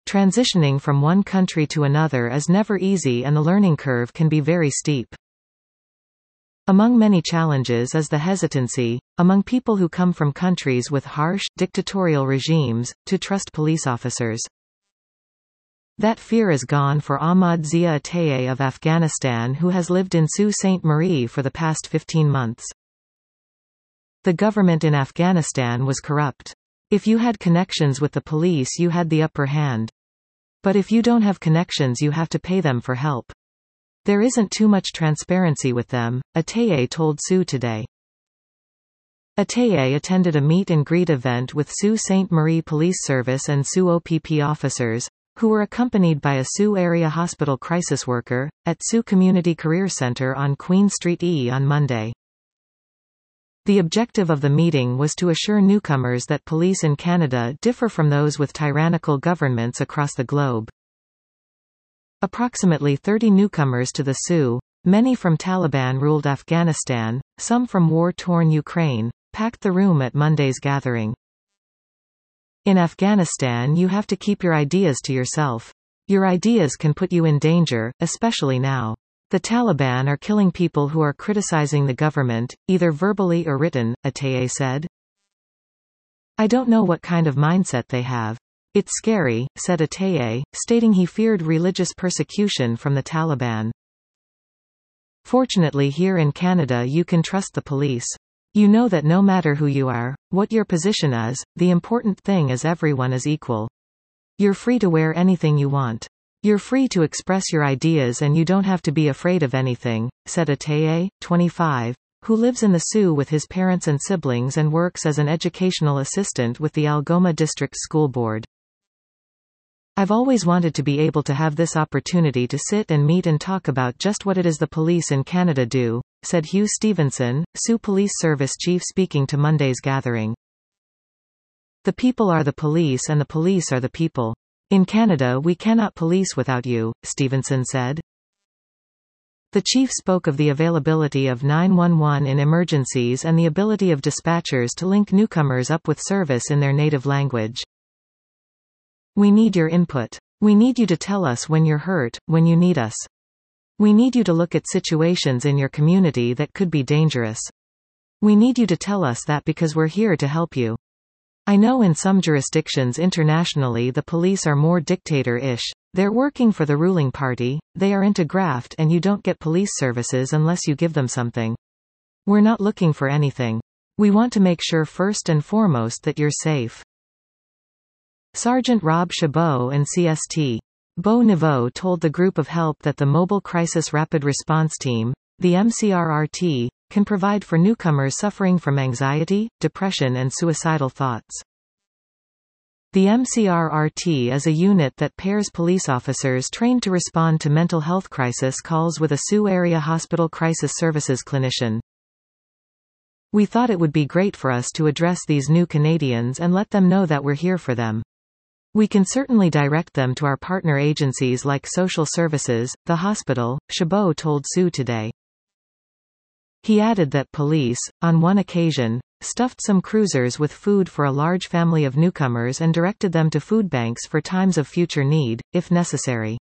Transitioning from one country to another is never easy and the learning curve can be very steep. Among many challenges is the hesitancy, among people who come from countries with harsh, dictatorial regimes, to trust police officers. That fear is gone for Ahmad Zia Ataye of Afghanistan, who has lived in Sault Ste. Marie for the past 15 months. The government in Afghanistan was corrupt. If you had connections with the police, you had the upper hand. But if you don't have connections, you have to pay them for help. There isn't too much transparency with them, Ataye told Sault Today. Ataye attended a meet-and-greet event with Sault Ste. Marie Police Service and Sault OPP officers, who were accompanied by a Sault Area Hospital crisis worker, at Sault Community Career Center on Queen Street E on Monday. The objective of the meeting was to assure newcomers that police in Canada differ from those with tyrannical governments across the globe. Approximately 30 newcomers to the Sault, many from Taliban-ruled Afghanistan, some from war-torn Ukraine, packed the room at Monday's gathering. In Afghanistan, you have to keep your ideas to yourself. Your ideas can put you in danger, especially now. The Taliban are killing people who are criticizing the government, either verbally or written, Ataye said. I don't know what kind of mindset they have. It's scary, said Ataye, stating he feared religious persecution from the Taliban. Fortunately, here in Canada you can trust the police. You know that no matter who you are, what your position is, the important thing is everyone is equal. You're free to wear anything you want. You're free to express your ideas and you don't have to be afraid of anything, said Ataye, 25, who lives in the Sault with his parents and siblings and works as an educational assistant with the Algoma District School Board. I've always wanted to be able to have this opportunity to sit and meet and talk about just what it is the police in Canada do, said Hugh Stevenson, Sault Police Service chief speaking to Monday's gathering. The people are the police and the police are the people. In Canada we cannot police without you, Stevenson said. The chief spoke of the availability of 911 in emergencies and the ability of dispatchers to link newcomers up with service in their native language. We need your input. We need you to tell us when you're hurt, when you need us. We need you to look at situations in your community that could be dangerous. We need you to tell us that because we're here to help you. I know in some jurisdictions internationally the police are more dictator-ish. They're working for the ruling party, they are into graft and you don't get police services unless you give them something. We're not looking for anything. We want to make sure first and foremost that you're safe. Sergeant Rob Chabot and CST. Beau Niveau told the group of help that the Mobile Crisis Rapid Response Team, the MCRRT, can provide for newcomers suffering from anxiety, depression and suicidal thoughts. The MCRRT is a unit that pairs police officers trained to respond to mental health crisis calls with a Sault Area Hospital Crisis Services clinician. We thought it would be great for us to address these new Canadians and let them know that we're here for them. We can certainly direct them to our partner agencies like social services, the hospital, Chabot told Sault Today. He added that police, on one occasion, stuffed some cruisers with food for a large family of newcomers and directed them to food banks for times of future need, if necessary.